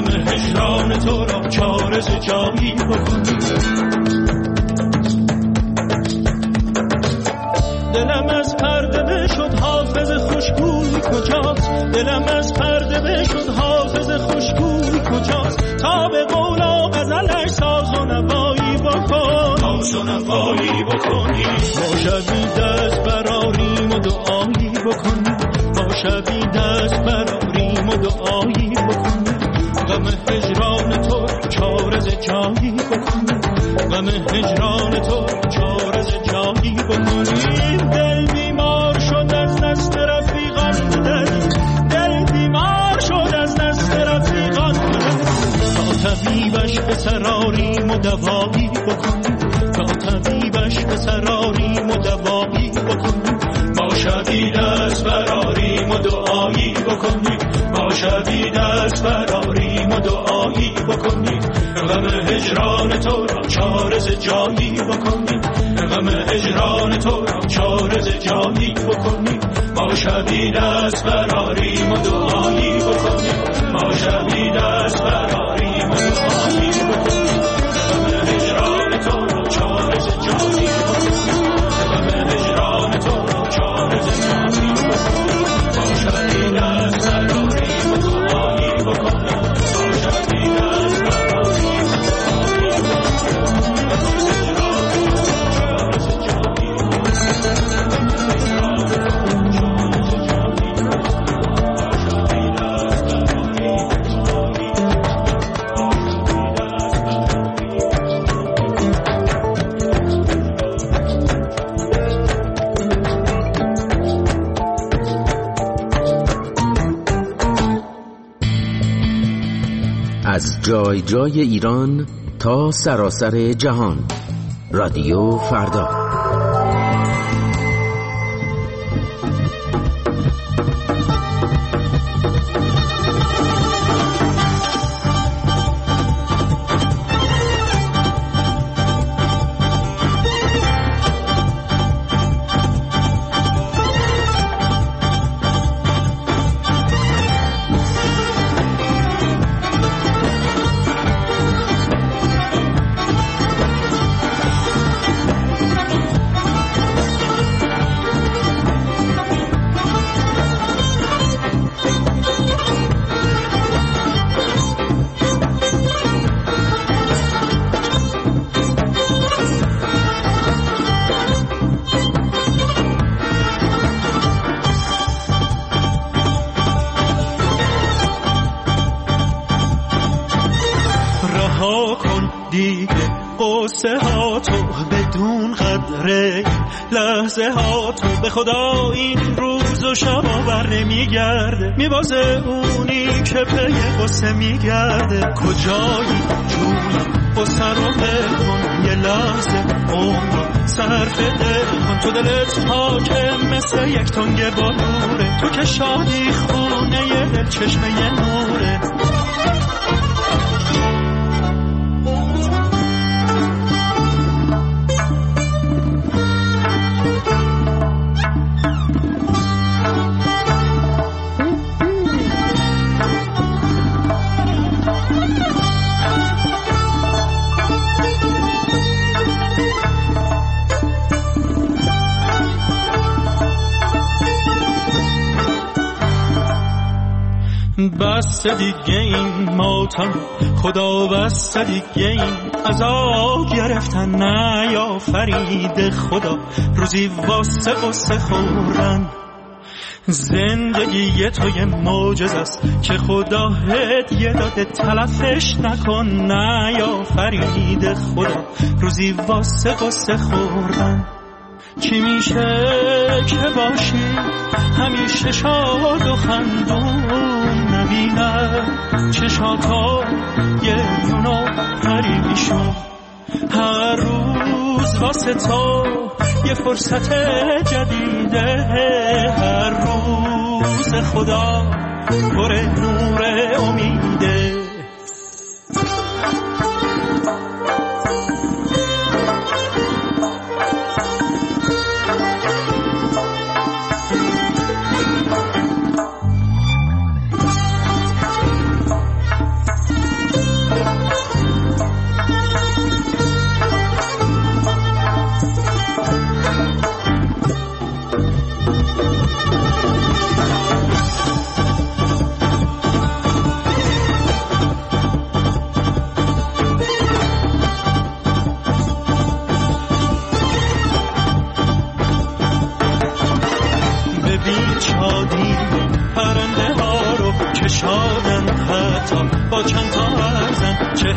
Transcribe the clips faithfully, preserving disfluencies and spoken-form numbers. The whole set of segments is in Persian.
غم هجران تو را چاره ز جایی بکنی. دلم از پرده بشد حافظ خوشگوی کجاست، دلم از پرده بشد حافظ خوشگوی کجاست. تا به قولا غزلش ساز و نوایی بکن، ساز و نوایی بکنی. ما شبی دست براریم و دعایی بکنی، ما شبی دست براریم و دعایی بکنی. غم هجران تو چاره ز جایی بکنی، غم هجران تو چاره ز جایی بکنی. دل بیمار شد از دست رفیقان دل، دل بیمار شد از دست رفیقان دل. تا طبیبش به سراریم و دوایی بکنی، تا طبیبش به سراریم و دوایی بکنی. ما شبی دست براریم و دعایی بکنی، ما شبی دست براریم و دعایی بکنی. غم هجران تو را چاره ز جایی بکنی، غم هجران تو را چاره ز جایی بکنی. ما شبی دست براریم و دعایی بکنی، ما شبی دست براریم و دعایی بکنی. غم هجران تو را چاره ز جایی بکنی، غم هجران تو را چاره ز جایی بکنی. ما شبی دست براریم و دعایی بکنی، ما شبی دست براریم و دعایی از جای جای ایران تا سراسر جهان. رادیو فردا. قصه ها تو بدون قدره، لحظه ها تو به خدا این روز و شب بر نمیگرده. میبازه اونی که پی قصه میگرده. کجایی جون قصه رو بکن، یه لحظه عمر صرف دل کن. تو دلت پاکه مثل یک تنگ بلوره، تو که شادی خونه یه دل چشمه یه نوره. بس دیگه این ماتم خدا، بس دیگه این عذاب گرفتن. نه یا فرید خدا روزی واسه قصه خوردن. زندگی تو یه معجزه است که خدا هدیه داده، تلفش نکن. نه یا فرید خدا روزی واسه قصه خوردن. چی میشه که باشی همیشه شاد و خندون، نبینم چشاتا یه یونو پریمیشون. هر روز واسه تو یه فرصت جدیده، هر روز خدا پر نور امیده.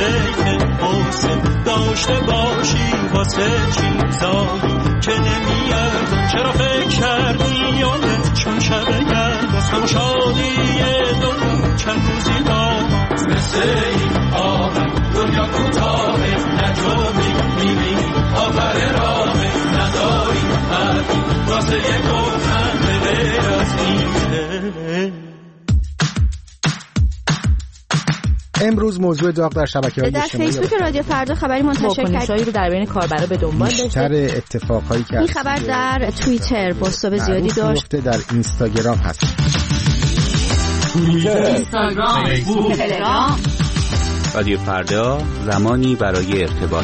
پیک حسن داشته باشی واسه چیزایی که نمیاد. چرا فکر کردی یادت چون شب گرد باز هم شادی دنیا چند روزی داماز مثل این آهنگ دنیا کوتاهه نجومی میبینی آخر راهه نداری حرفی واسه یک گفتن به غیر از اینه. امروز موضوع داغ در شبکه‌های اجتماعی در فیسبوک رادیو فردا خبری منتشر کرد رو در بین کاربرا به دنبال داشته. بیشتر اتفاقایی که این خبر در توییتر پست‌های زیادی داشت. در اینستاگرام هست. توییتر، اینستاگرام، فیسبوک، تلگرام. رادیو فردا زمانی برای ارتباط.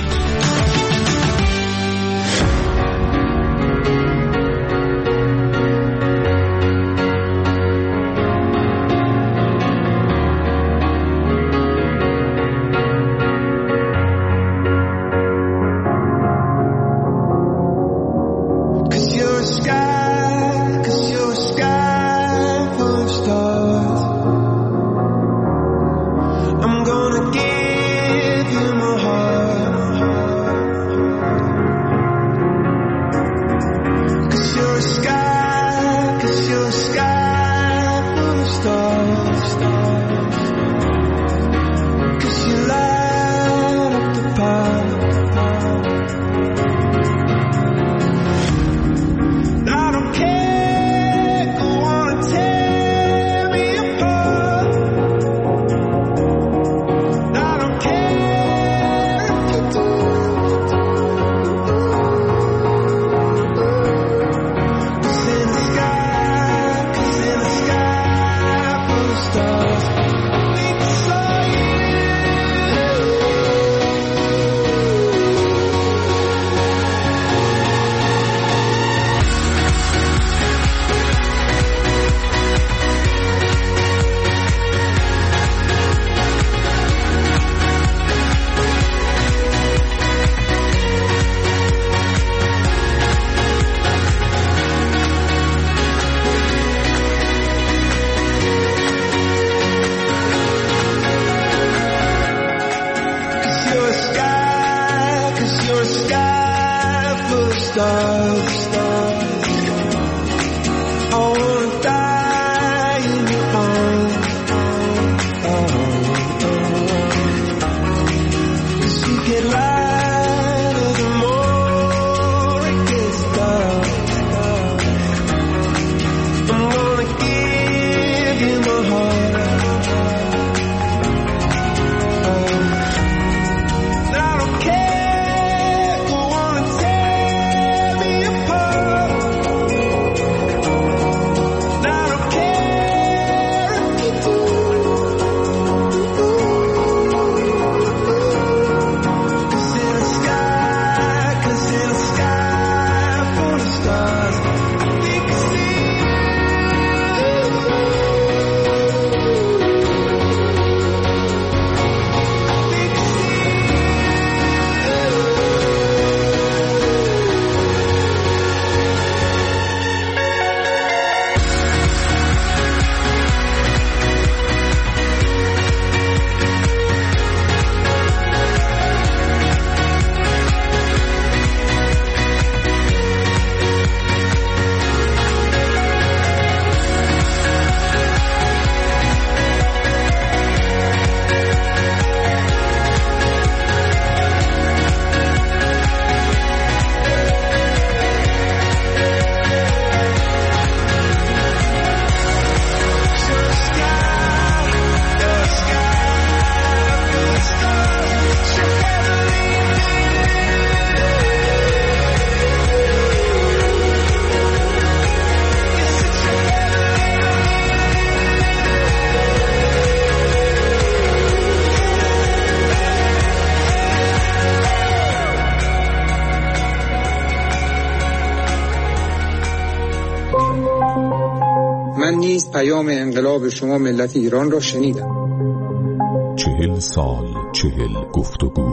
من نیز پیام انقلاب شما ملت ایران را شنیدم. چهل سال چهل گفتگو.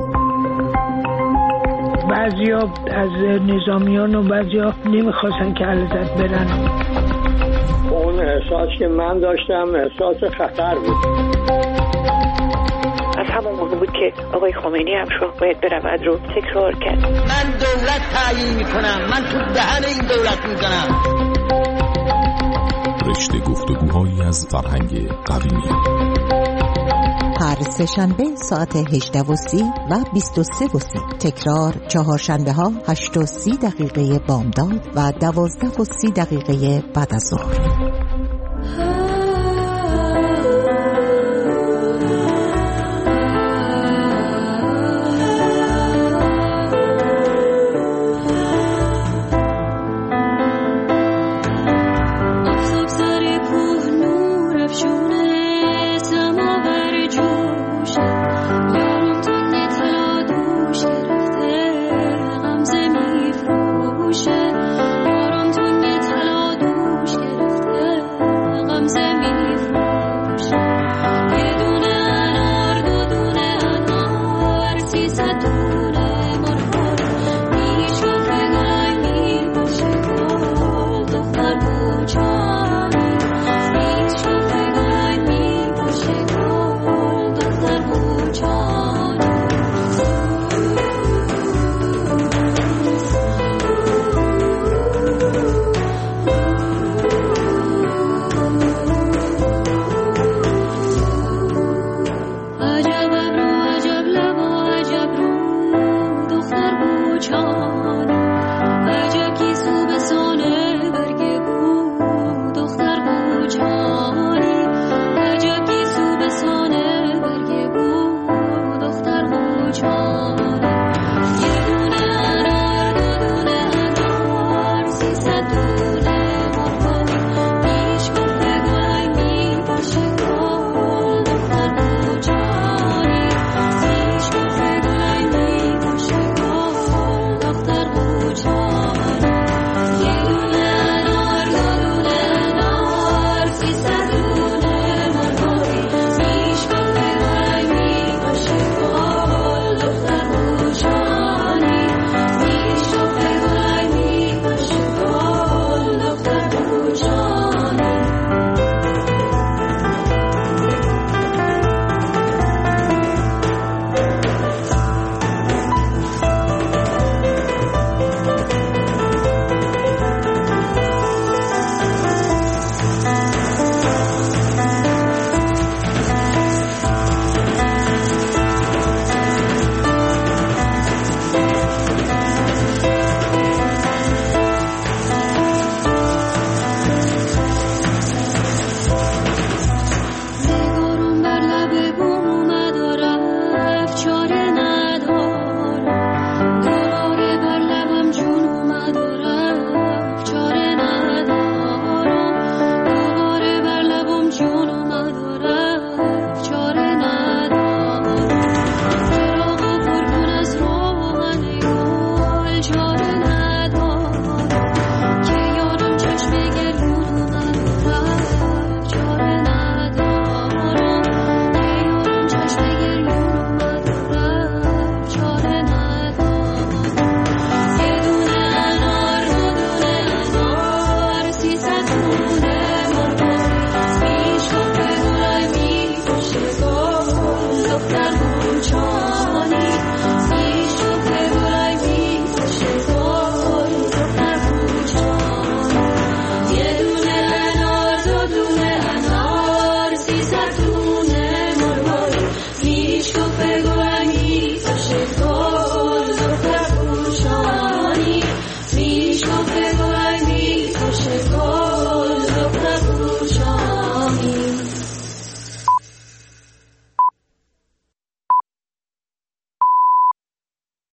بعضیا از نظامیان و بعضیا نمیخواستن که علتت برن. اون احساس که من داشتم احساس خطر بود. از همون موقع بود که آقای خمینی هم شاه باید برود رو تکرار کرد. من دولت تعیین میکنم، من تو دهن این دولت میزنم. رشته گفتگوهایی از فرهنگ قدیمی هر سه شنبه ساعت هجده و سی و بیست و سه و سی، تکرار چهارشنبه ها هشت و سی دقیقه بامداد و دوازده و سی دقیقه بعد از ظهر. Yeah.